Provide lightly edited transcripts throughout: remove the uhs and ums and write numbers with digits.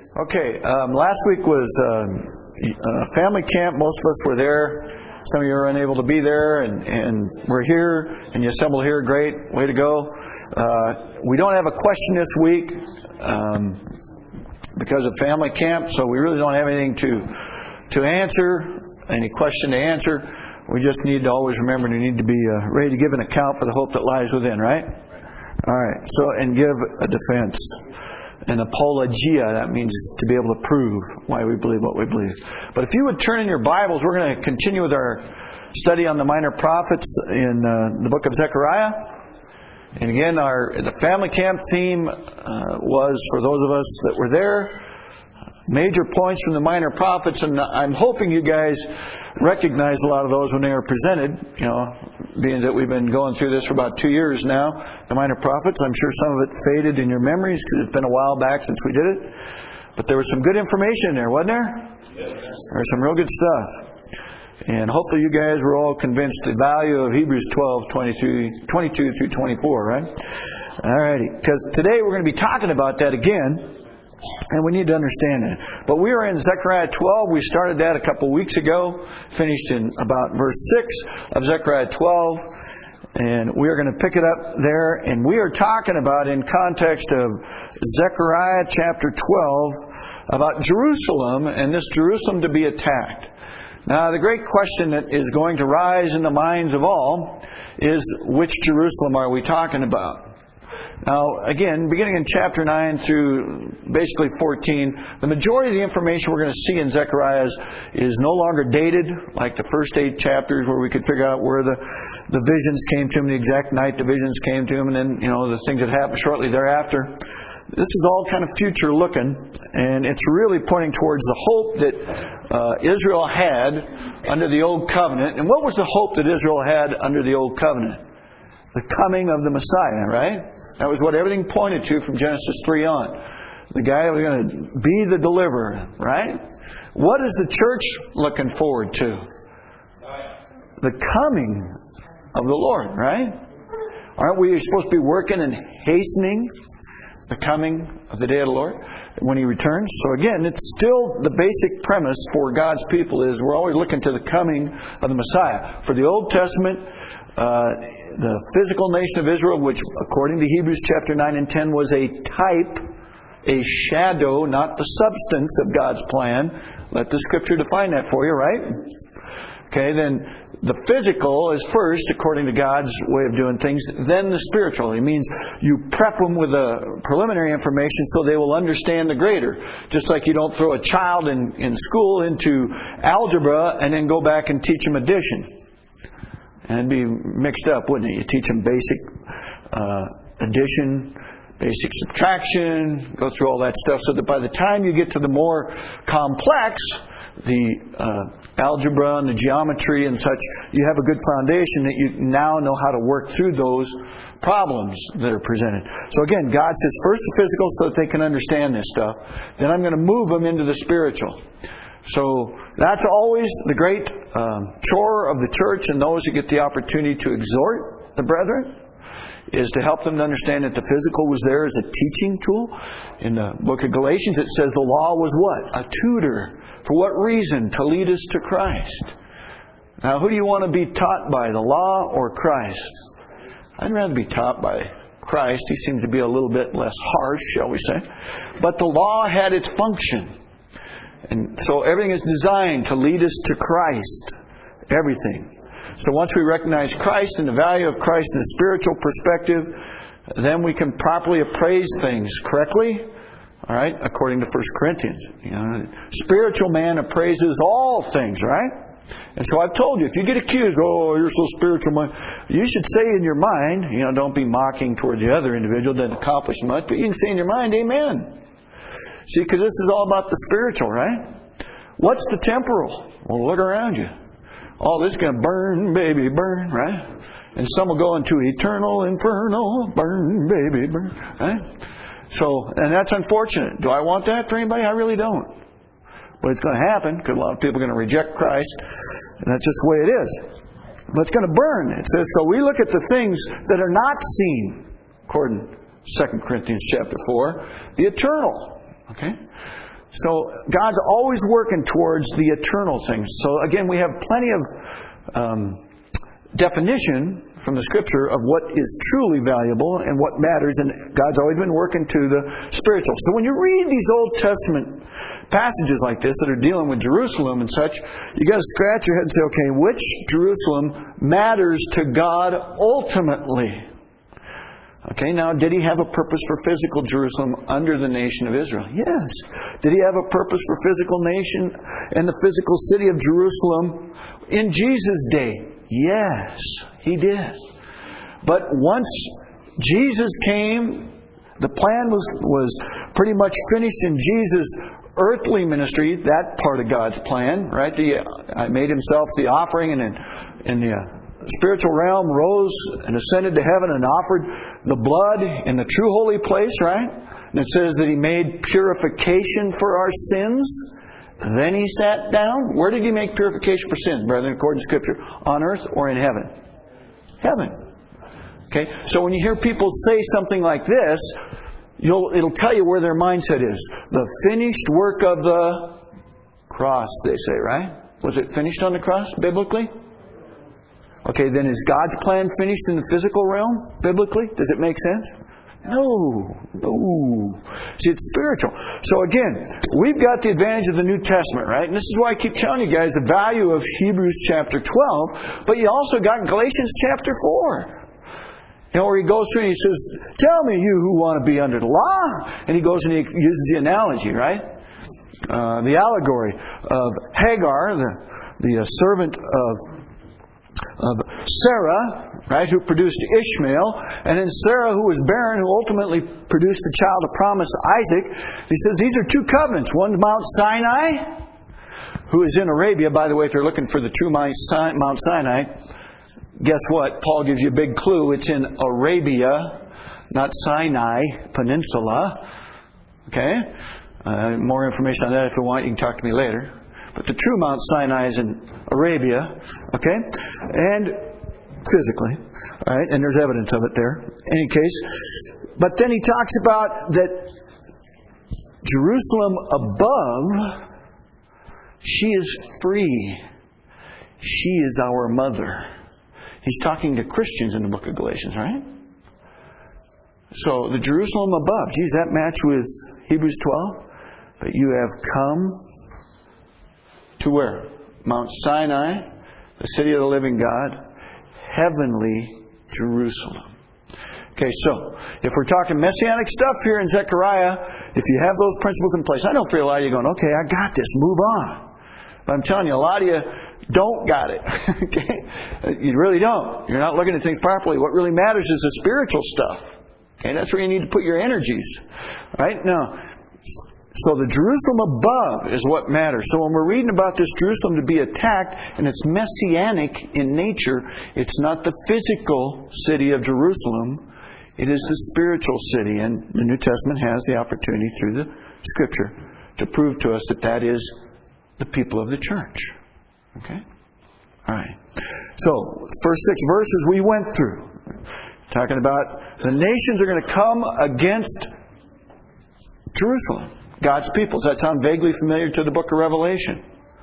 Okay, last week was family camp. Most of us were there. Some of you are unable to be there, and we're here, and you assembled here. Great, way to go. We don't have a question this week because of family camp, so we really don't have anything to answer, any question to answer. We just need to always remember to need to be ready to give an account for the hope that lies within, right? All right, so, and give a defense. An apologia, that means to be able to prove why we believe what we believe. But if you would turn in your Bibles, we're going to continue with our study on the minor prophets in the book of Zechariah. And again, the family camp theme was, for those of us that were there, major points from the minor prophets. And I'm hoping you guys recognize a lot of those when they are presented, being that we've been going through this for about 2 years now, the minor prophets. I'm sure some of it faded in your memories because it's been a while back since we did it. But there was some good information in there, wasn't there? Yes. There was some real good stuff. And hopefully you guys were all convinced the value of Hebrews 12, 22 through 24, right? Alrighty. Because today we're going to be talking about that again. And we need to understand it. But we are in Zechariah 12. We started that a couple weeks ago. Finished in about verse 6 of Zechariah 12. And we are going to pick it up there. And we are talking about, in context of Zechariah chapter 12, about Jerusalem and this Jerusalem to be attacked. Now, the great question that is going to rise in the minds of all is, which Jerusalem are we talking about? Now, again, beginning in chapter 9 through basically 14, the majority of the information we're going to see in Zechariah is no longer dated, like the first 8 chapters where we could figure out where the visions came to him, the exact night the visions came to him, and then, the things that happened shortly thereafter. This is all kind of future looking, and it's really pointing towards the hope that Israel had under the Old Covenant. And what was the hope that Israel had under the Old Covenant? The coming of the Messiah, right? That was what everything pointed to from Genesis 3 on. The guy that was going to be the deliverer, right? What is the church looking forward to? The coming of the Lord, right? Aren't we supposed to be working and hastening the coming of the day of the Lord when He returns? So again, it's still the basic premise for God's people is we're always looking to the coming of the Messiah. For the Old Testament, the physical nation of Israel, which according to Hebrews chapter 9 and 10 was a type, a shadow, not the substance of God's plan. Let the Scripture define that for you, right? Okay, then the physical is first, according to God's way of doing things, then the spiritual. It means you prep them with the preliminary information so they will understand the greater. Just like you don't throw a child in school into algebra and then go back and teach them addition. And it'd be mixed up, wouldn't it? You teach them basic addition, basic subtraction, go through all that stuff, so that by the time you get to the more complex, the algebra and the geometry and such, you have a good foundation that you now know how to work through those problems that are presented. So again, God says first the physical so that they can understand this stuff. Then I'm going to move them into the spiritual. So that's always the great chore of the church and those who get the opportunity to exhort the brethren, is to help them to understand that the physical was there as a teaching tool. In the book of Galatians it says the law was what? A tutor. For what reason? To lead us to Christ. Now who do you want to be taught by, the law or Christ? I'd rather be taught by Christ. He seems to be a little bit less harsh, shall we say. But the law had its function. And so everything is designed to lead us to Christ. Everything. So once we recognize Christ and the value of Christ in a spiritual perspective, then we can properly appraise things correctly. All right? According to 1 Corinthians. Spiritual man appraises all things, right? And so I've told you, if you get accused, you're so spiritual, man, you should say in your mind, don't be mocking towards the other individual, doesn't accomplish much, but you can say in your mind, amen. See, because this is all about the spiritual, right? What's the temporal? Well, look around you. All this is going to burn, baby, burn, right? And some will go into eternal, infernal, burn, baby, burn, right? So, and that's unfortunate. Do I want that for anybody? I really don't. But it's going to happen because a lot of people are going to reject Christ. And that's just the way it is. But it's going to burn. It says, so we look at the things that are not seen, according to 2 Corinthians chapter 4, the eternal. Okay? So God's always working towards the eternal things. So again, we have plenty of definition from the Scripture of what is truly valuable and what matters, and God's always been working to the spiritual. So when you read these Old Testament passages like this that are dealing with Jerusalem and such, you got to scratch your head and say, okay, which Jerusalem matters to God ultimately? Okay, now, did He have a purpose for physical Jerusalem under the nation of Israel? Yes. Did He have a purpose for physical nation and the physical city of Jerusalem in Jesus' day? Yes, He did. But once Jesus came, the plan was pretty much finished in Jesus' earthly ministry, that part of God's plan, right? I made Himself the offering, and in the spiritual realm rose and ascended to heaven and offered the blood in the true holy place, right? And it says that He made purification for our sins. Then He sat down. Where did He make purification for sin, brethren, according to Scripture? On earth or in heaven? Heaven. Okay? So when you hear people say something like this, it'll tell you where their mindset is. The finished work of the cross, they say, right? Was it finished on the cross, biblically? Okay, then is God's plan finished in the physical realm, biblically? Does it make sense? No. See, it's spiritual. So again, we've got the advantage of the New Testament, right? And this is why I keep telling you guys the value of Hebrews chapter 12, but you also got Galatians chapter 4. Where he goes through and he says, tell me, you who want to be under the law. And he goes and he uses the analogy, right? The allegory of Hagar, the servant of Sarah, right, who produced Ishmael, and then Sarah, who was barren, who ultimately produced the child of promise, Isaac. He says these are two covenants. One's Mount Sinai, who is in Arabia. By the way, if you're looking for the true Mount Sinai, guess what? Paul gives you a big clue. It's in Arabia, not Sinai Peninsula. Okay? More information on that if you want. You can talk to me later. But the true Mount Sinai is in Arabia. Okay? And physically. All right? And there's evidence of it there. In any case. But then he talks about that Jerusalem above, she is free. She is our mother. He's talking to Christians in the book of Galatians, right? So, the Jerusalem above. Geez, that match with Hebrews 12? But you have come to where? Mount Sinai, the city of the living God, heavenly Jerusalem. Okay, so, if we're talking messianic stuff here in Zechariah, if you have those principles in place, I don't feel a lot of you going, okay, I got this, move on. But I'm telling you, a lot of you don't got it. Okay? You really don't. You're not looking at things properly. What really matters is the spiritual stuff. Okay? That's where you need to put your energies. Right? Now, so the Jerusalem above is what matters. So when we're reading about this Jerusalem to be attacked, and it's messianic in nature, it's not the physical city of Jerusalem. It is the spiritual city. And the New Testament has the opportunity through the Scripture to prove to us that that is the people of the church. Okay? Alright. So, first 6 verses we went through. Talking about the nations are going to come against Jerusalem. God's people. Does that sound vaguely familiar to the book of Revelation?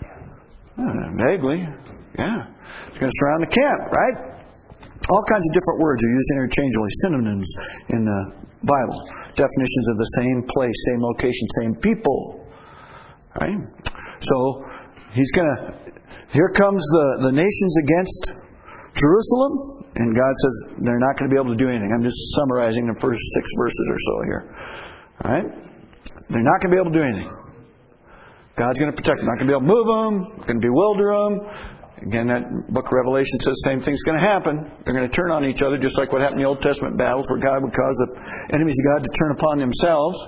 Vaguely. Yeah. It's going to surround the camp, right? All kinds of different words are used interchangeably. Synonyms in the Bible. Definitions of the same place, same location, same people. Right? So, he's going to... Here comes the nations against Jerusalem, and God says they're not going to be able to do anything. I'm just summarizing the first 6 verses or so here. All right? They're not going to be able to do anything. God's going to protect them. Not going to be able to move them. Going to bewilder them. Again, that book of Revelation says the same thing's going to happen. They're going to turn on each other, just like what happened in the Old Testament battles, where God would cause the enemies of God to turn upon themselves.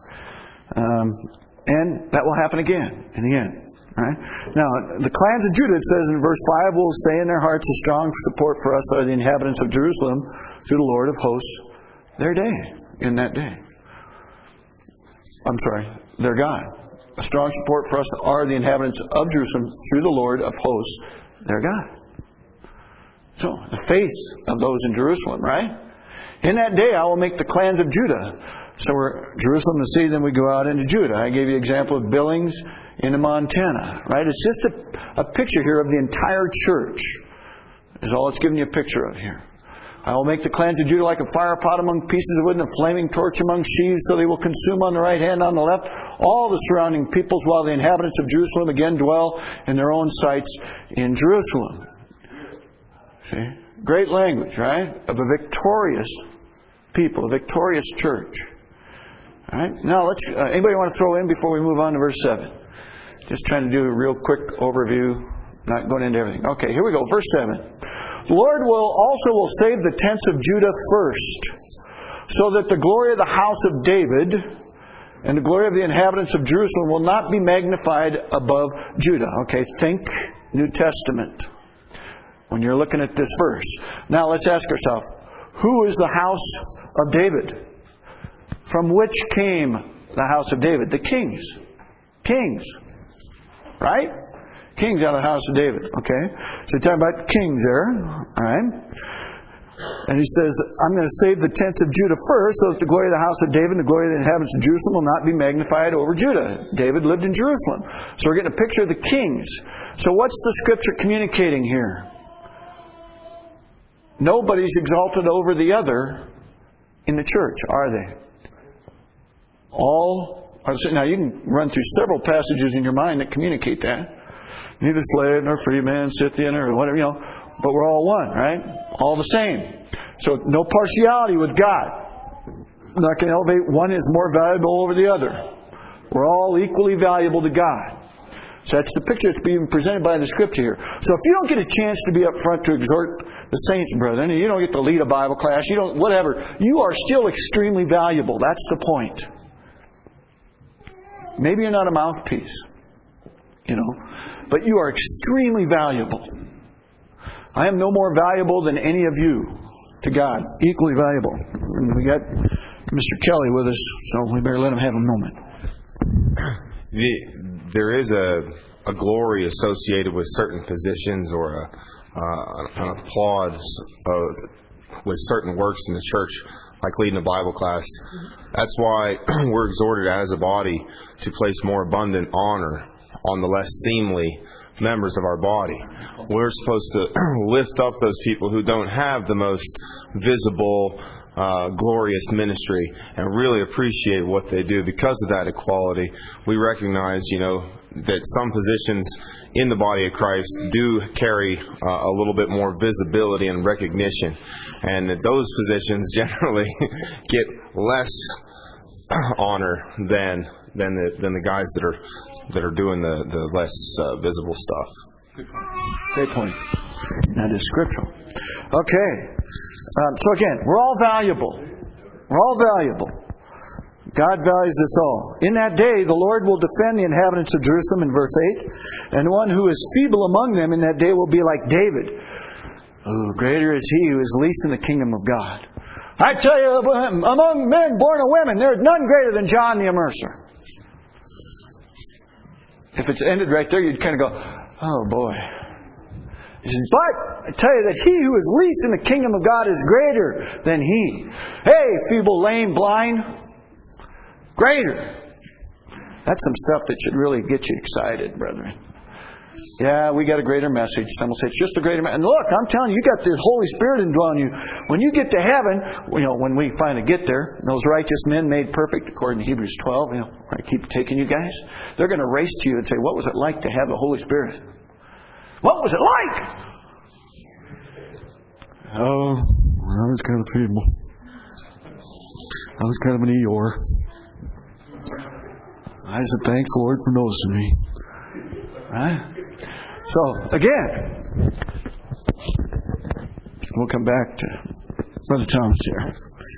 And that will happen again in the end. Right? Now, the clans of Judah, it says in verse 5, will say in their hearts, a strong support for us are the inhabitants of Jerusalem through the Lord of hosts, their day, in that day. I'm sorry, their God. A strong support for us are the inhabitants of Jerusalem through the Lord of hosts, their God. So, the faith of those in Jerusalem, right? In that day I will make the clans of Judah So we're Jerusalem, the city, then we go out into Judah. I gave you an example of Billings into Montana, right? It's just a picture here of the entire church, is all it's giving you a picture of here. I will make the clans of Judah like a fire pot among pieces of wood and a flaming torch among sheaves, so they will consume on the right hand and on the left all the surrounding peoples, while the inhabitants of Jerusalem again dwell in their own sites in Jerusalem. See? Great language, right? Of a victorious people, a victorious church. All right? Now, anybody want to throw in before we move on to verse 7? Just trying to do a real quick overview, not going into everything. Okay, here we go. Verse 7. The Lord will save the tents of Judah first, so that the glory of the house of David and the glory of the inhabitants of Jerusalem will not be magnified above Judah. Okay, think New Testament when you're looking at this verse. Now let's ask ourselves, who is the house of David? From which came the house of David? The kings. Kings. Right? Kings out of the house of David. Okay? So you're talking about kings there. Alright? And he says, I'm going to save the tents of Judah first, so that the glory of the house of David and the glory of the inhabitants of Jerusalem will not be magnified over Judah. David lived in Jerusalem. So we're getting a picture of the kings. So what's the Scripture communicating here? Nobody's exalted over the other in the church, are they? All are. Now you can run through several passages in your mind that communicate that. Neither slave nor free man, Scythian or whatever, but we're all one, right? All the same. So no partiality with God. I'm not going to elevate one is more valuable over the other. We're all equally valuable to God. So that's the picture that's being presented by the Scripture here. So if you don't get a chance to be up front to exhort the saints, brethren, and you don't get to lead a Bible class, you don't, whatever, you are still extremely valuable. That's the point. Maybe you're not a mouthpiece, but you are extremely valuable. I am no more valuable than any of you to God. Equally valuable. And we got Mr. Kelly with us, so we better let him have a moment. There is a glory associated with certain positions or an applause with certain works in the church, like leading a Bible class. That's why we're exhorted as a body to place more abundant honor on the less seemly members of our body. We're supposed to lift up those people who don't have the most visible, glorious ministry and really appreciate what they do. Because of that equality, we recognize, that some positions in the body of Christ do carry a little bit more visibility and recognition, and that those positions generally get less honor than the guys that are doing the less visible stuff. Great point. That is scriptural. Okay. So again, we're all valuable. We're all valuable. God values us all. In that day, the Lord will defend the inhabitants of Jerusalem in verse 8. And one who is feeble among them in that day will be like David. Oh, greater is he who is least in the kingdom of God. I tell you, among men born of women, there is none greater than John the Immerser. If it's ended right there, you'd kind of go, oh boy. He says, but I tell you that he who is least in the kingdom of God is greater than he. Hey, feeble, lame, blind. Greater. That's some stuff that should really get you excited, brethren. Yeah, we got a greater message. Some will say it's just a greater message. And look, I'm telling you, you got the Holy Spirit indwelling you. When you get to heaven, when we finally get there, those righteous men made perfect, according to Hebrews 12, I keep taking you guys, they're going to race to you and say, what was it like to have the Holy Spirit? What was it like? Oh, I was kind of feeble. I was kind of an Eeyore. I said, thanks, Lord, for noticing me. Right? So, again, we'll come back to Brother Thomas here.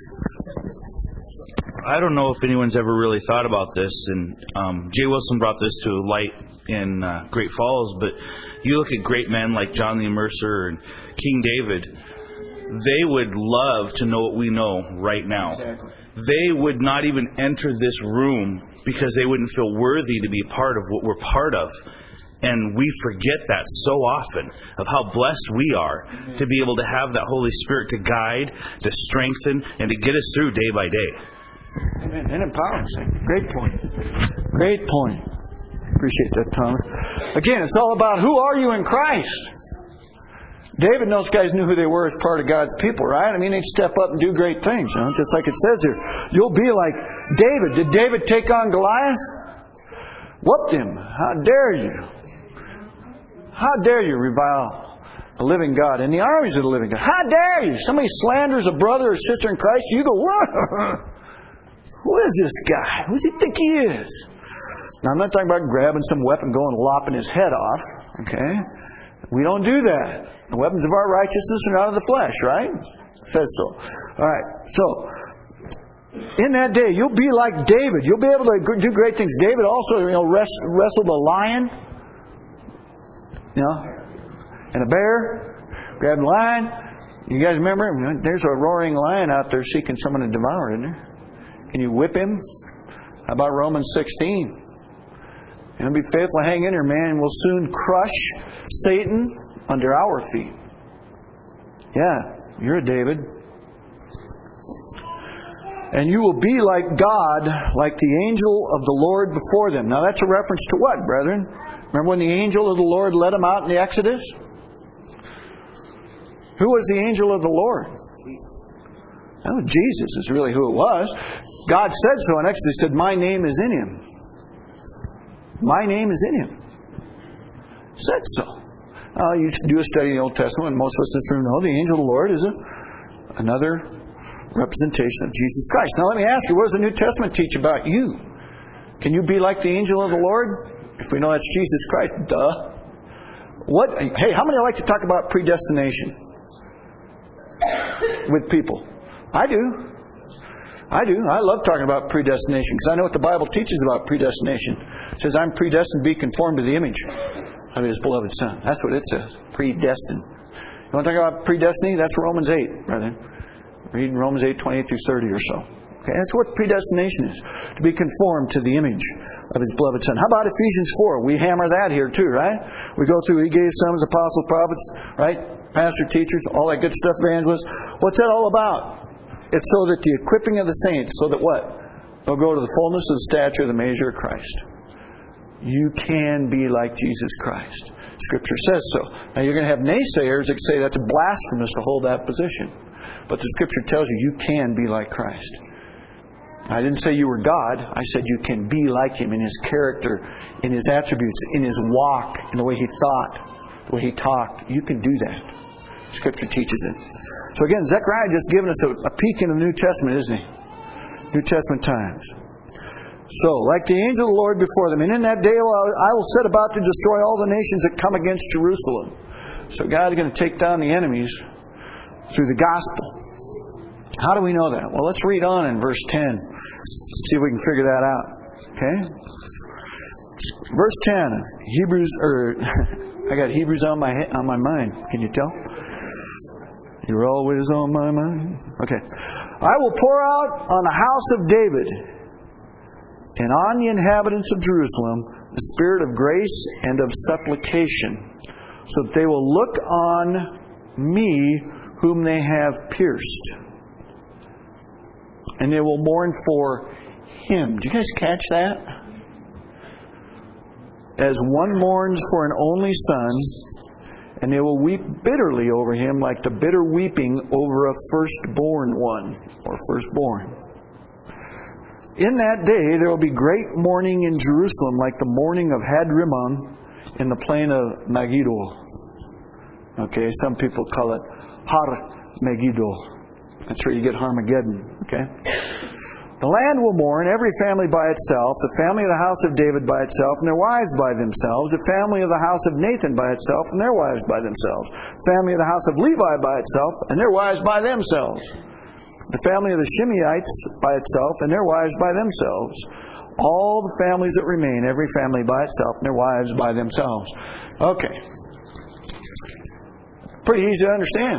I don't know if anyone's ever really thought about this, and Jay Wilson brought this to light in Great Falls, but you look at great men like John the Immerser and King David, they would love to know what we know right now. Exactly. They would not even enter this room because they wouldn't feel worthy to be part of what we're part of. And we forget that so often, of how blessed we are to be able to have that Holy Spirit to guide, to strengthen, and to get us through day by day. Amen. And empowering. Great point. Great point. Appreciate that, Thomas. Again, it's all about who are you in Christ. David and those guys knew who they were as part of God's people, right? I mean, they'd step up and do great things, just like it says here. You'll be like David. Did David take on Goliath? Whooped him. How dare you? How dare you revile the living God and the armies of the living God? How dare you? Somebody slanders a brother or sister in Christ, you go, what? Who is this guy? Who does he think he is? Now, I'm not talking about grabbing some weapon, going and lopping his head off, okay? We don't do that. The weapons of our righteousness are not of the flesh, right? It says so. All right. So, in that day, you'll be like David. You'll be able to do great things. David also, wrestled a lion, and a bear. Grabbed a lion. You guys remember? There's a roaring lion out there seeking someone to devour, isn't there? Can you whip him? How about Romans 16? And be faithful, hang in there, man, and we'll soon crush Satan under our feet. Yeah, you're a David. And you will be like God, like the angel of the Lord before them. Now that's a reference to what, brethren? Remember when the angel of the Lord led them out in the Exodus? Who was the angel of the Lord? Oh, Jesus is really who it was. God said so in Exodus. He said, my name is in him. My name is in him. Said so. You do a study in the Old Testament, and most of us in this room know the angel of the Lord is another representation of Jesus Christ. Now let me ask you, what does the New Testament teach about you? Can you be like the angel of the Lord? If we know that's Jesus Christ, duh. Hey, how many like to talk about predestination with people? I do. I love talking about predestination because I know what the Bible teaches about predestination. It says, I'm predestined to be conformed to the image of His beloved Son. That's what it says. Predestined. You want to talk about predestiny? That's Romans 8, brethren. Read Romans 8, 28 through 30 or so. Okay, that's what predestination is. To be conformed to the image of His beloved Son. How about Ephesians 4? We hammer that here too, right? We go through, He gave some as apostles, prophets, right? Pastor, teachers, all that good stuff, evangelists. What's that all about? It's so that the equipping of the saints, so that what? They'll grow to the fullness of the stature of the measure of Christ. You can be like Jesus Christ. Scripture says so. Now you're going to have naysayers that say that's blasphemous to hold that position. But the Scripture tells you can be like Christ. I didn't say you were God. I said you can be like Him in His character, in His attributes, in His walk, in the way He thought, the way He talked. You can do that. Scripture teaches it. So again, Zechariah just given us a peek into the New Testament, isn't he? New Testament times. So, like the angel of the Lord before them, and in that day I will set about to destroy all the nations that come against Jerusalem. So God is going to take down the enemies through the gospel. How do we know that? Well, let's read on in verse 10. See if we can figure that out. Okay? Verse 10. I got Hebrews on my mind. Can you tell? You're always on my mind. Okay. I will pour out on the house of David and on the inhabitants of Jerusalem the spirit of grace and of supplication, so that they will look on me whom they have pierced, and they will mourn for him. Do you guys catch that? As one mourns for an only son, and they will weep bitterly over him like the bitter weeping over a firstborn one, or firstborn. In that day there will be great mourning in Jerusalem, like the mourning of Hadrimmon in the plain of Megiddo. Okay, some people call it Har Megiddo. That's where you get Harmageddon. Okay. The land will mourn, every family by itself, the family of the house of David by itself, and their wives by themselves, the family of the house of Nathan by itself, and their wives by themselves, the family of the house of Levi by itself, and their wives by themselves, the family of the Shimeites by itself, and their wives by themselves, all the families that remain, every family by itself, and their wives by themselves. Okay. Pretty easy to understand.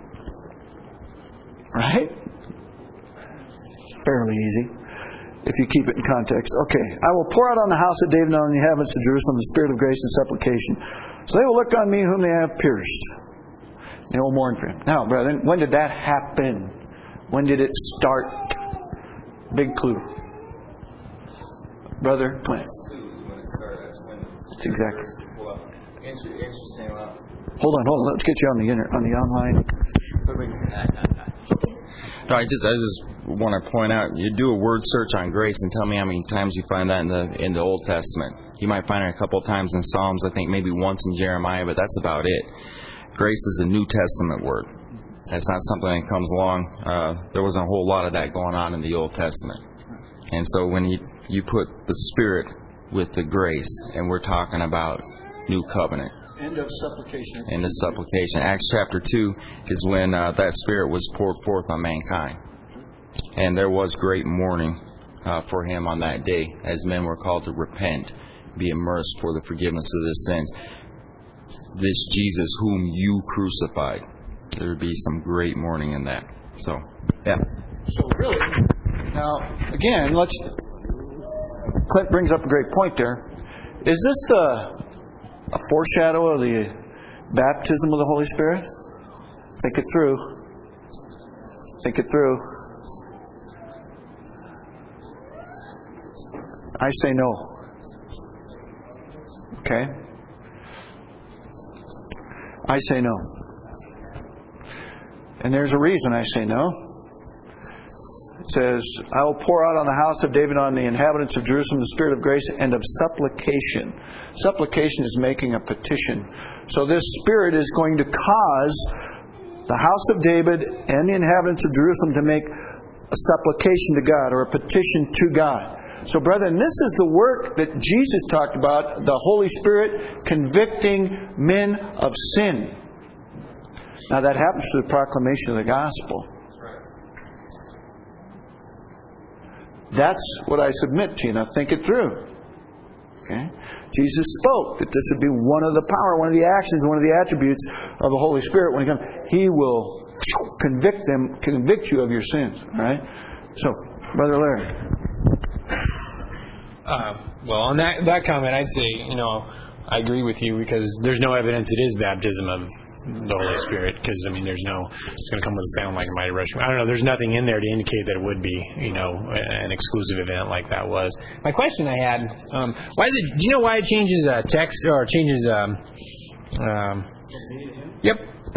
Right? Fairly easy, if you keep it in context. Okay. I will pour out on the house of David and on the inhabitants of Jerusalem the spirit of grace and supplication. So they will look on me whom they have pierced. They will mourn for him. Now, brethren, when did that happen? When did it start? Big clue. Brother Clint. That's exactly. Interesting. Hold on. Let's get you on the online. No, I just want to point out, you do a word search on grace and tell me how many times you find that in the Old Testament. You might find it a couple of times in Psalms, I think maybe once in Jeremiah, but that's about it. Grace is a New Testament word. That's not something that comes along. There wasn't a whole lot of that going on in the Old Testament. And so when you put the Spirit with the grace, and we're talking about New Covenant. End of supplication. End of supplication. Acts chapter 2 is when that Spirit was poured forth on mankind. And there was great mourning for him on that day, as men were called to repent, be immersed for the forgiveness of their sins. This Jesus whom you crucified. There would be some great mourning in that. So, yeah. So really, now, again, Clint brings up a great point there. Is this a foreshadow of the baptism of the Holy Spirit? Think it through. Think it through. I say no. Okay? I say no. And there's a reason I say no. It says, I will pour out on the house of David, on the inhabitants of Jerusalem, the spirit of grace and of supplication. Supplication is making a petition. So this spirit is going to cause the house of David and the inhabitants of Jerusalem to make a supplication to God, or a petition to God. So brethren, this is the work that Jesus talked about, the Holy Spirit convicting men of sin. Now that happens through the proclamation of the gospel. That's what I submit to you. Now think it through. Okay? Jesus spoke that this would be one of the power, one of the actions, one of the attributes of the Holy Spirit when He comes. He will convict you of your sins. All right? So, Brother Larry. Well, on that comment, I'd say, I agree with you, because there's no evidence it is baptism of the Holy Spirit, because there's no, it's going to come with a sound like a mighty rushing. I don't know, there's nothing in there to indicate that it would be, an exclusive event like that was. My question I had, why is it, do you know why it changes text, or changes, yep.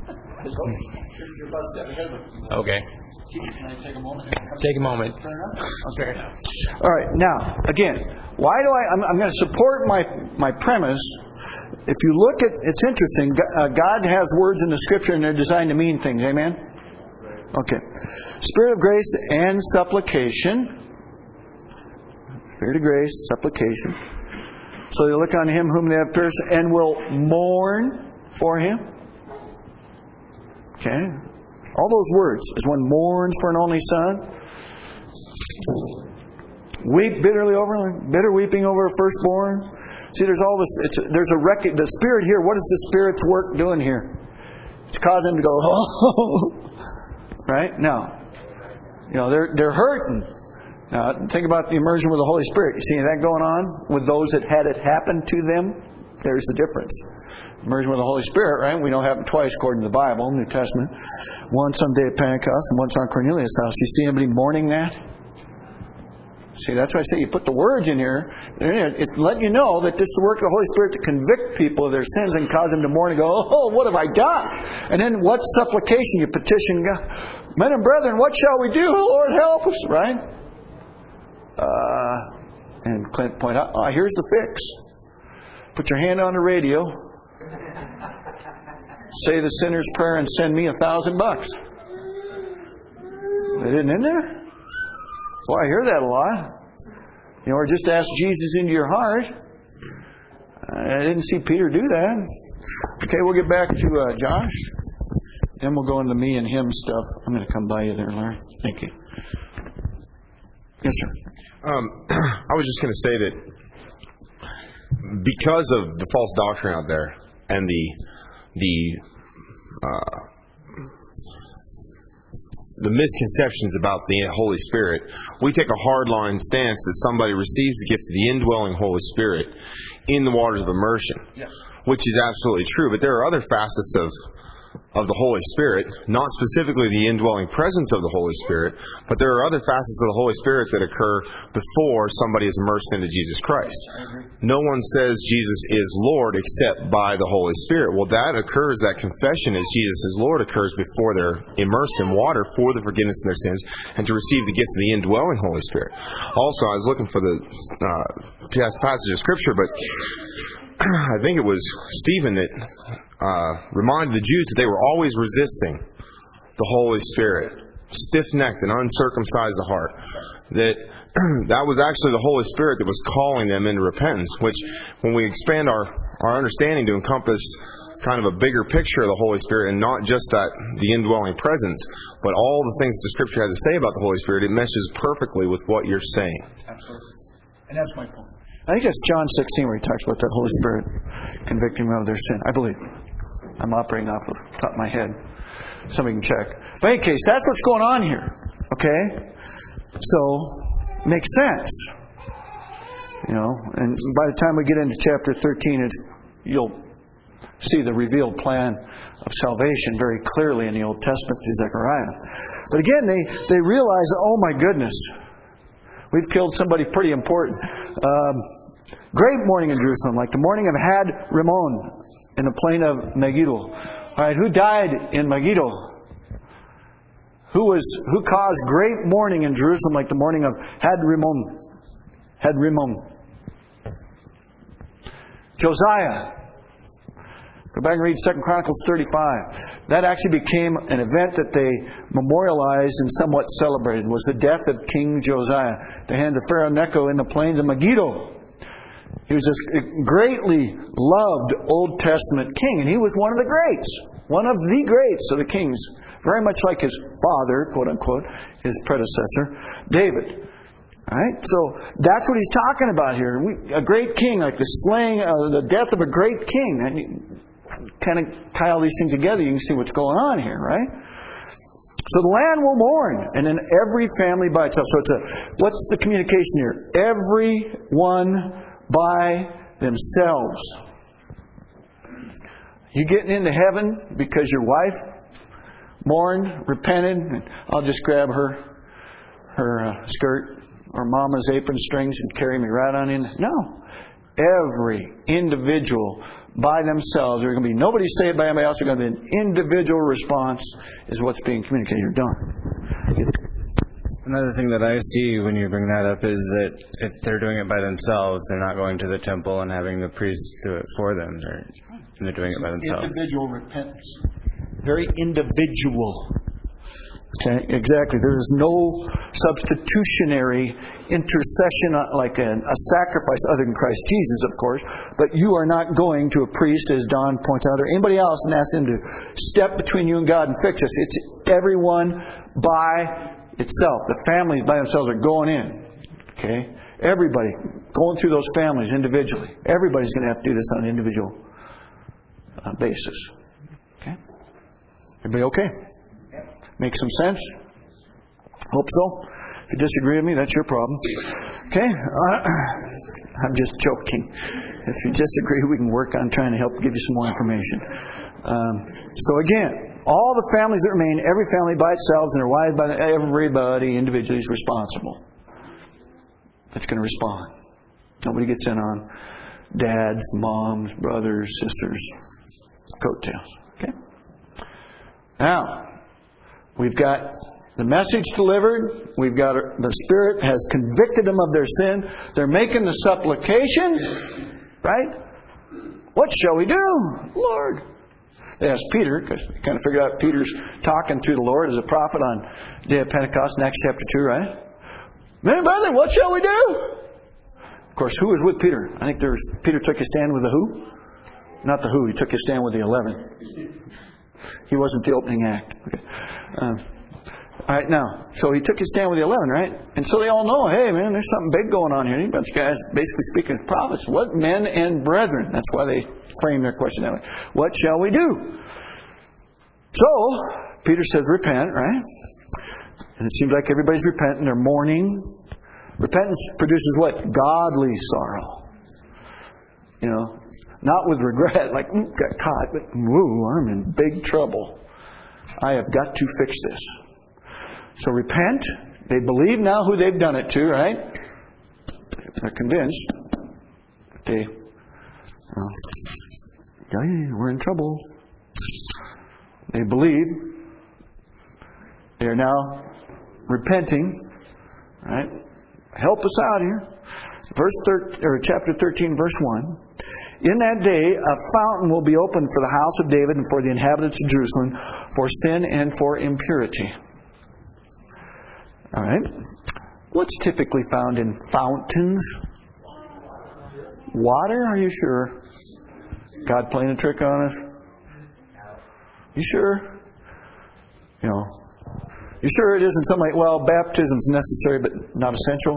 Okay. Can I take a moment? Take a moment. Okay. All right. Now, again, why do I'm going to support my premise. If you look at, it's interesting. God has words in the Scripture, and they're designed to mean things. Amen. Okay. Spirit of grace and supplication. Spirit of grace, supplication. So they look on Him whom they have pierced, and will mourn for Him. Okay. All those words. As one mourns for an only son. Weep bitterly over, bitter weeping over a firstborn. See, there's all this. There's a record. The Spirit here. What is the Spirit's work doing here? It's causing them to go, oh, right now. They're hurting. Now, think about the immersion with the Holy Spirit. You see that going on with those that had it happen to them? There's the difference. Immersion with the Holy Spirit, right? We know it happened twice according to the Bible, New Testament. Once on the day of Pentecost and once on Cornelius' house. You see anybody mourning that? See, that's why I say you put the words in here. It let you know that this is the work of the Holy Spirit to convict people of their sins and cause them to mourn and go, oh, what have I done? And then what supplication? You petition God. Men and brethren, what shall we do? Oh, Lord, help us, right? And Clint pointed out, here's the fix. Put your hand on the radio. Say the sinner's prayer and send me $1,000. It isn't in there? Well, I hear that a lot. Or just ask Jesus into your heart. I didn't see Peter do that. Okay, we'll get back to Josh. Then we'll go into me and him stuff. I'm going to come by you there, Larry. Thank you. Yes, sir. I was just going to say that because of the false doctrine out there and the misconceptions about the Holy Spirit, we take a hardline stance that somebody receives the gift of the indwelling Holy Spirit in the waters of immersion, which is absolutely true. But there are other facets of the Holy Spirit, not specifically the indwelling presence of the Holy Spirit, but there are other facets of the Holy Spirit that occur before somebody is immersed into Jesus Christ. No one says Jesus is Lord except by the Holy Spirit. Well, that confession as Jesus is Lord occurs before they're immersed in water for the forgiveness of their sins and to receive the gift of the indwelling Holy Spirit. Also, I was looking for the passage of Scripture, but I think it was Stephen that reminded the Jews that they were always resisting the Holy Spirit, stiff-necked and uncircumcised the heart. That was actually the Holy Spirit that was calling them into repentance, which when we expand our understanding to encompass kind of a bigger picture of the Holy Spirit and not just the indwelling presence, but all the things that the Scripture has to say about the Holy Spirit, it meshes perfectly with what you're saying. Absolutely. And that's my point. I think it's John 16 where he talks about the Holy Spirit convicting them of their sin. I believe. I'm operating off of the top of my head. Somebody can check. But in any case, that's what's going on here. Okay? So, makes sense. And by the time we get into chapter 13, you'll see the revealed plan of salvation very clearly in the Old Testament to Zechariah. But again, they realize, oh my goodness, we've killed somebody pretty important. Great morning in Jerusalem, like the morning of Had Rimmon in the plain of Megiddo. All right, who died in Megiddo? Who caused great mourning in Jerusalem, like the morning of Had Rimmon? Had Rimmon. Josiah. Go back and read 2 Chronicles 35. That actually became an event that they memorialized and somewhat celebrated. Was the death of King Josiah at the hands of Pharaoh Necho in the plains of Megiddo. He was this greatly loved Old Testament king, and he was one of the greats. One of the greats of the kings. Very much like his father, quote unquote, his predecessor, David. Alright, so that's what he's talking about here. A great king, like the death of a great king. And you kind of tie all these things together, you can see what's going on here, right? So the land will mourn, and then every family by itself. So what's the communication here? Everyone by themselves. You getting into heaven because your wife mourned, repented, and I'll just grab her skirt or mama's apron strings and carry me right on in? No. Every individual by themselves. There's going to be nobody saved by anybody else. There's going to be an individual response is what's being communicated. You're done. Another thing that I see when you bring that up is that if they're doing it by themselves, they're not going to the temple and having the priest do it for them. They're doing it by themselves. Individual repentance. Very individual. Okay, exactly. There is no substitutionary intercession like a sacrifice other than Christ Jesus, of course. But you are not going to a priest, as Don points out, or anybody else and ask them to step between you and God and fix us. It's everyone by itself. The families by themselves are going in. Okay? Everybody going through those families individually. Everybody's going to have to do this on an individual basis. Okay? Everybody okay? Make some sense? Hope so. If you disagree with me, that's your problem. Okay? I'm just joking. If you disagree, we can work on trying to help give you some more information. So again, all the families that remain, every family by itself, and their wives by everybody individually is responsible. That's going to respond. Nobody gets in on dads, moms, brothers, sisters, coattails. Okay? Now, we've got the message delivered. We've got the Spirit has convicted them of their sin. They're making the supplication. Right? What shall we do, Lord? They asked Peter, because they kind of figured out Peter's talking through the Lord as a prophet on the day of Pentecost, in Acts chapter 2, right? Men, brethren, what shall we do? Of course, who was with Peter? I think Peter took his stand with the who? Not the who. He took his stand with the 11. He wasn't the opening act. Okay. All right, now, so he took his stand with the 11, right? And so they all know, hey, man, there's something big going on here. A bunch of guys basically speaking as prophets. What men and brethren? That's why they frame their question that way. What shall we do? So, Peter says, repent, right? And it seems like everybody's repenting. They're mourning. Repentance produces what? Godly sorrow. You know, not with regret, like, got caught, but, woo, I'm in big trouble. I have got to fix this. So repent. They believe now who they've done it to, right? They're convinced. We're in trouble. They believe. They are now repenting. Right? Help us out here. Chapter 13, verse 1. In that day, a fountain will be opened for the house of David and for the inhabitants of Jerusalem, for sin and for impurity. All right. What's typically found in fountains? Water? Are you sure? God playing a trick on us? You sure? You sure it isn't something like, well, baptism's necessary but not essential?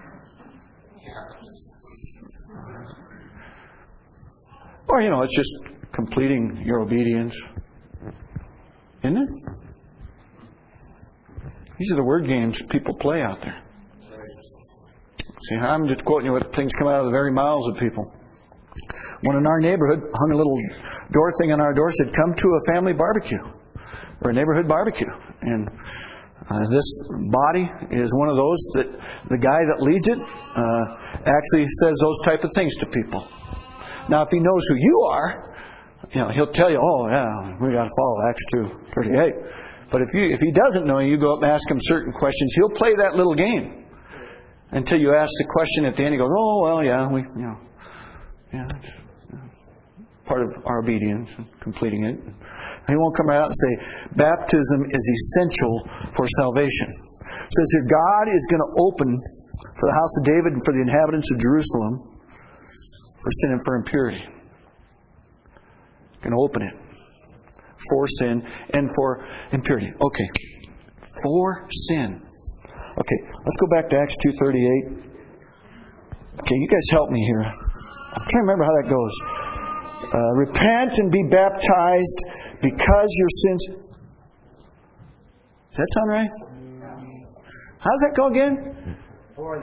Or, it's just completing your obedience. Isn't it? These are the word games people play out there. See, I'm just quoting you what things come out of the very mouths of people. One in our neighborhood hung a little door thing on our door, said, "Come to a family barbecue," or a neighborhood barbecue. And this body is one of those that the guy that leads it actually says those type of things to people. Now, if he knows who you are, he'll tell you, "Oh, yeah, we got to follow Acts 2:38." But if he doesn't know you go up and ask him certain questions, he'll play that little game until you ask the question at the end. He goes, "Oh, well, yeah, it's part of our obedience and completing it." And he won't come out and say, baptism is essential for salvation. It says here, God is going to open for the house of David and for the inhabitants of Jerusalem for sin and for impurity. Going to open it for sin and for impurity. Okay. For sin. Okay, let's go back to Acts 2:38. Okay, you guys help me here. I'm trying to remember how that goes. Repent and be baptized because your sins... Does that sound right? How does that go again? For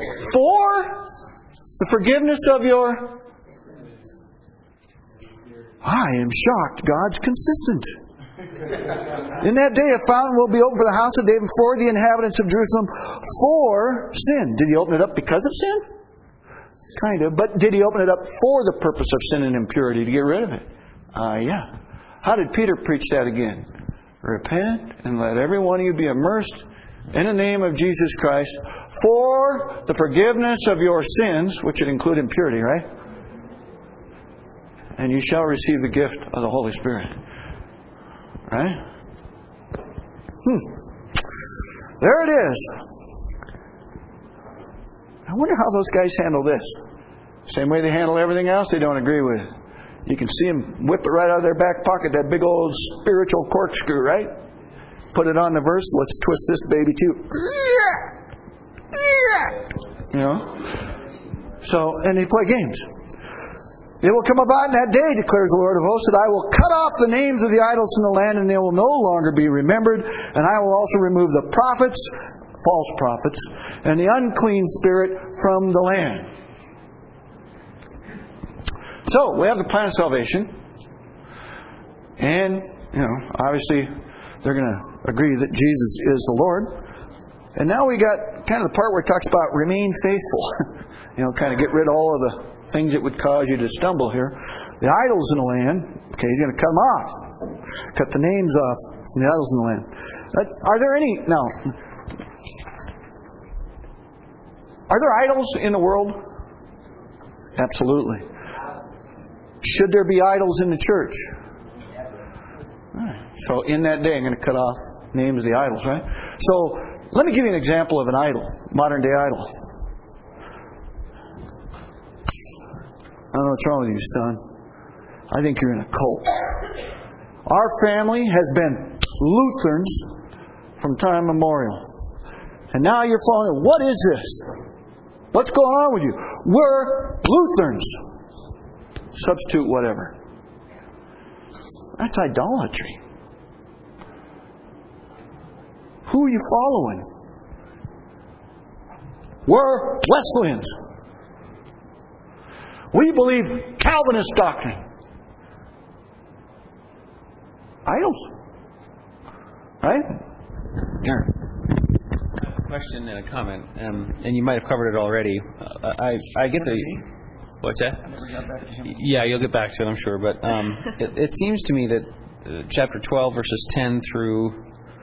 the forgiveness of your... I am shocked. God's consistent. In that day, a fountain will be opened for the house of David for the inhabitants of Jerusalem for sin. Did He open it up because of sin? Kind of. But did He open it up for the purpose of sin and impurity to get rid of it? Yeah. How did Peter preach that again? Repent and let every one of you be immersed in the name of Jesus Christ for the forgiveness of your sins, which would include impurity, right? And you shall receive the gift of the Holy Spirit. Right? There it is. I wonder how those guys handle this. Same way they handle everything else they don't agree with. You can see them whip it right out of their back pocket, that big old spiritual corkscrew, right? Put it on the verse, let's twist this baby too. So, and they play games. It will come about in that day, declares the Lord of hosts, that I will cut off the names of the idols from the land, and they will no longer be remembered. And I will also remove the prophets, false prophets, and the unclean spirit from the land. So, we have the plan of salvation. And, obviously, they're going to agree that Jesus is the Lord. And now we got kind of the part where it talks about remain faithful. Kind of get rid of all of the things that would cause you to stumble here. The idols in the land, okay, He's going to cut them off. Cut the names off from the idols in the land. Are there any... Now, are there idols in the world? Absolutely. Should there be idols in the church? Right. So in that day, I'm going to cut off names of the idols, right? So let me give you an example of an idol, modern day idol. I don't know what's wrong with you, son. I think you're in a cult. Our family has been Lutherans from time immemorial. And now you're following, what is this? What's going on with you? We're Lutherans. Substitute whatever. That's idolatry. Who are you following? We're Wesleyans. We believe Calvinist doctrine. Idols. Right? Question and a comment, and you might have covered it already. I get the... What's that? Yeah, you'll get back to it, I'm sure. But it seems to me that chapter 12, verses 10 through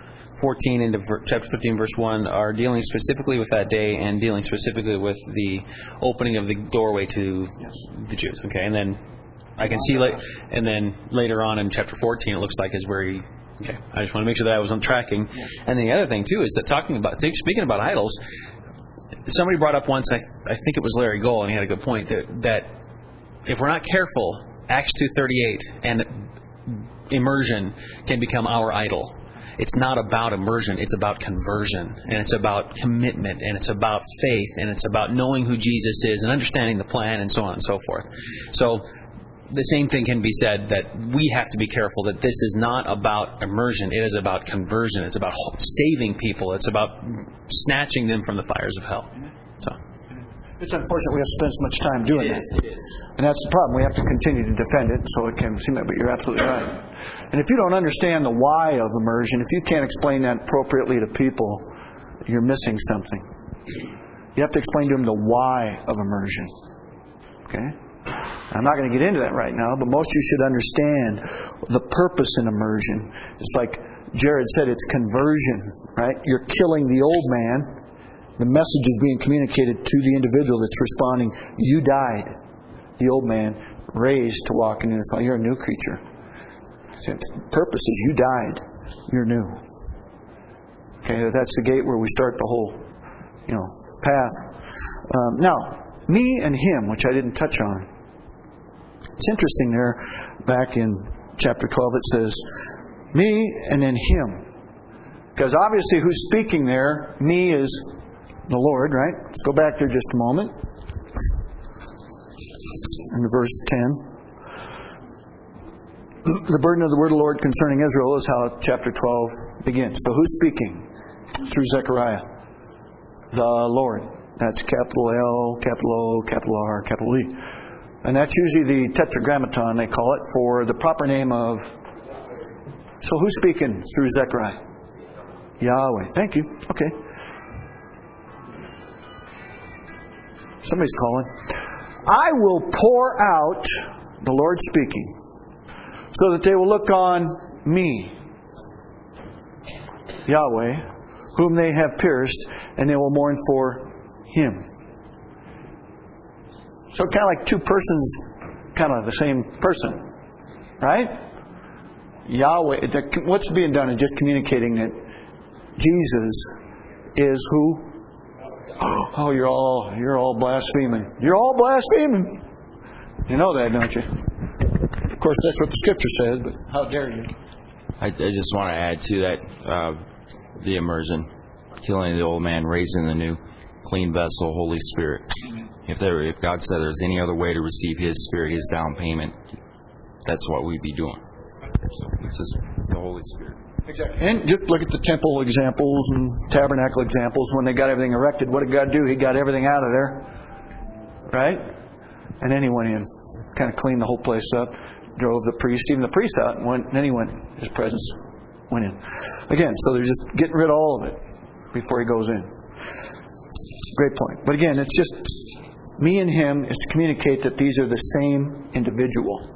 14 into chapter 15, verse 1 are dealing specifically with that day and dealing specifically with the opening of the doorway to the Jews. Okay, and then I can see and then later on in chapter 14, it looks like is where he. Okay, I just want to make sure that I was on tracking. And the other thing too is that speaking about idols. Somebody brought up once, I think it was Larry Gold, and he had a good point, that if we're not careful, Acts 2:38 and immersion can become our idol. It's not about immersion, it's about conversion, and it's about commitment, and it's about faith, and it's about knowing who Jesus is and understanding the plan, and so on and so forth. So the same thing can be said that we have to be careful that this is not about immersion, it is about conversion. It's about saving people. It's about snatching them from the fires of hell. So it's unfortunate we have to spend so much time doing that. It is. And that's the problem. We have to continue to defend it so it can seem that, but you're absolutely right. And if you don't understand the why of immersion, if you can't explain that appropriately to people, you're missing something. You have to explain to them the why of immersion. Okay? I'm not going to get into that right now, but most of you should understand the purpose in immersion. It's like Jared said, it's conversion, right? You're killing the old man. The message is being communicated to the individual that's responding. You died. The old man raised to walk into this life. You're a new creature. So the purpose is you died. You're new. Okay, that's the gate where we start the whole, path. Now, me and him, which I didn't touch on. It's interesting there, back in chapter 12, it says, me and then him. Because obviously who's speaking there, me is the Lord, right? Let's go back there just a moment. In verse 10. The burden of the word of the Lord concerning Israel is how chapter 12 begins. So who's speaking? Through Zechariah. The Lord. That's capital L, capital O, capital R, capital E. And that's usually the tetragrammaton, they call it, for the proper name of... So who's speaking through Zechariah? Yahweh. Thank you. Okay. Somebody's calling. I will pour out, the Lord speaking, so that they will look on me, Yahweh, whom they have pierced, and they will mourn for Him. So kind of like two persons, kind of the same person. Right? Yahweh, what's being done is just communicating that Jesus is who? Oh, you're all blaspheming. You're all blaspheming. You know that, don't you? Of course, that's what the Scripture says, but how dare you? I just want to add to that the immersion, killing the old man, raising the new, clean vessel, Holy Spirit. If God said there's any other way to receive His Spirit, His down payment, that's what we'd be doing. So it's just the Holy Spirit. Exactly. And just look at the temple examples and tabernacle examples. When they got everything erected, what did God do? He got everything out of there. Right? And then He went in. Kind of cleaned the whole place up. Drove the priest, even the priest out. And then He went. His presence went in. Again, so they're just getting rid of all of it before He goes in. Great point. But again, it's just me and Him is to communicate that these are the same individual.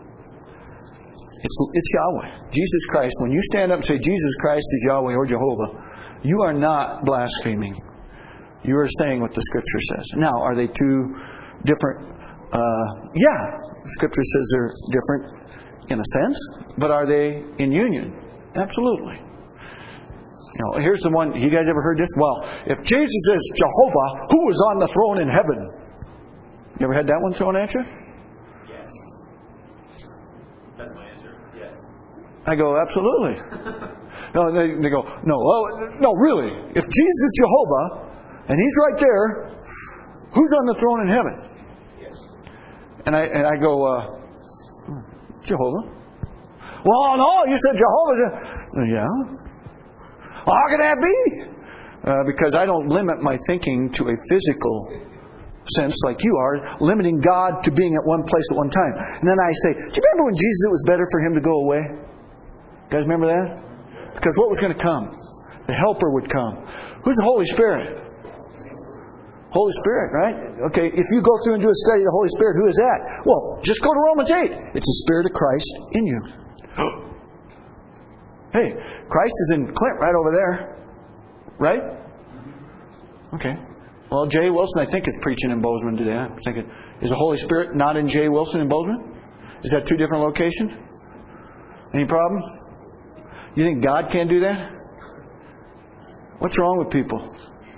It's Yahweh. Jesus Christ. When you stand up and say Jesus Christ is Yahweh or Jehovah, you are not blaspheming. You are saying what the Scripture says. Now, are they two different? The Scripture says they're different in a sense, but are they in union? Absolutely. Here's the one. You guys ever heard this? Well, if Jesus is Jehovah, who was on the throne in heaven? You ever had that one thrown at you? Yes. That's my answer. Yes. I go, absolutely. No, they go, no, really. If Jesus is Jehovah, and He's right there, who's on the throne in heaven? Yes. And I go, Jehovah. Well, no, you said Jehovah. Yeah. Well, how can that be? Because I don't limit my thinking to a physical sense like you are, limiting God to being at one place at one time. And then I say, do you remember when Jesus, it was better for Him to go away? You guys remember that? Because what was going to come? The Helper would come. Who's the Holy Spirit? Holy Spirit, right? Okay, if you go through and do a study of the Holy Spirit, who is that? Well, just go to Romans 8. It's the Spirit of Christ in you. Hey, Christ is in Clint right over there. Right? Okay. Well, Jay Wilson, I think, is preaching in Bozeman today. I'm thinking, is the Holy Spirit not in Jay Wilson in Bozeman? Is that two different locations? Any problem? You think God can't do that? What's wrong with people?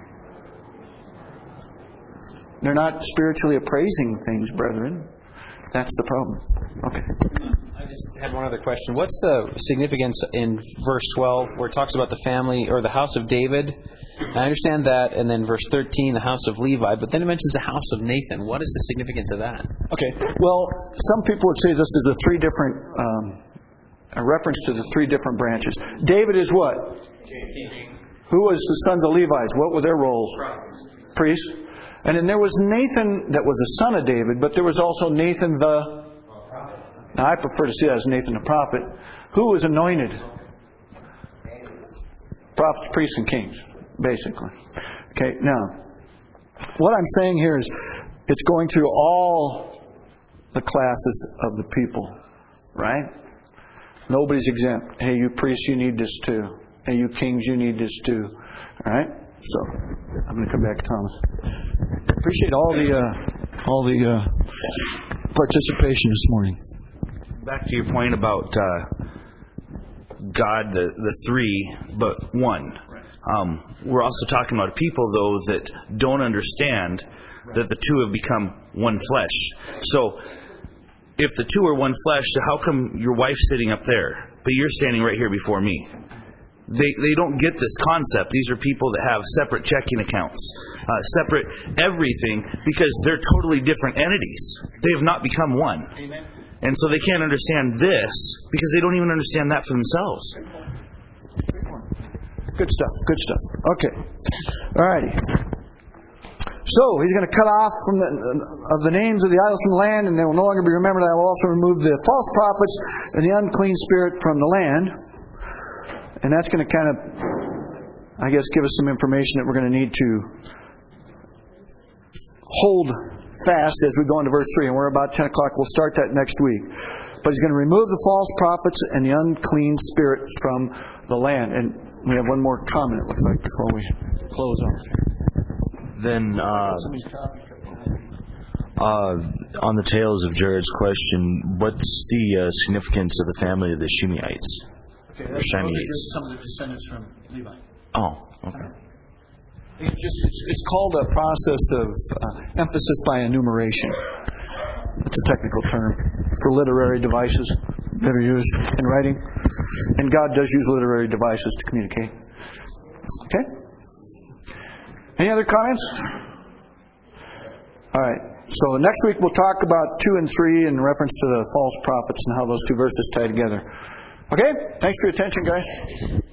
They're not spiritually appraising things, brethren. That's the problem. Okay. I just had one other question. What's the significance in verse 12 where it talks about the family or the house of David? I understand that, and then verse 13, the house of Levi, but then it mentions the house of Nathan. What is the significance of that? Okay. Well, some people would say this is a reference to the three different branches. David is what? Who was the sons of Levi? What were their roles? Priests. And then there was Nathan that was a son of David, but there was also Nathan the... Now I prefer to see that as Nathan the prophet. Who was anointed? Prophets, priests, and kings, basically. Okay, now, what I'm saying here is it's going through all the classes of the people, right? Nobody's exempt. Hey, you priests, you need this too. Hey, you kings, you need this too. All right? So, I'm going to come back to Thomas. Appreciate all the participation this morning. Back to your point about God, the three, but one. We're also talking about people, though, that don't understand that the two have become one flesh. So, if the two are one flesh, how come your wife's sitting up there, but you're standing right here before me? They don't get this concept. These are people that have separate checking accounts, separate everything, because they're totally different entities. They have not become one. Amen. And so they can't understand this because they don't even understand that for themselves. Good stuff. Good stuff. Okay. All righty. So he's going to cut off from the names of the idols from the land, and they will no longer be remembered. I will also remove the false prophets and the unclean spirit from the land. And that's going to kind of, I guess, give us some information that we're going to need to hold fast as we go into verse 3. And we're about 10 o'clock. We'll start that next week. But he's going to remove the false prophets and the unclean spirit from the land. And we have one more comment, it looks like, before we close off. Then, on the tails of Jared's question, what's the significance of the family of the Shimeites? Okay, those are some of the descendants from Levi. Oh, okay. It's called a process of emphasis by enumeration. It's a technical term for literary devices that are used in writing. And God does use literary devices to communicate. Okay? Any other comments? All right. So next week we'll talk about 2 and 3 in reference to the false prophets and how those two verses tie together. Okay? Thanks for your attention, guys.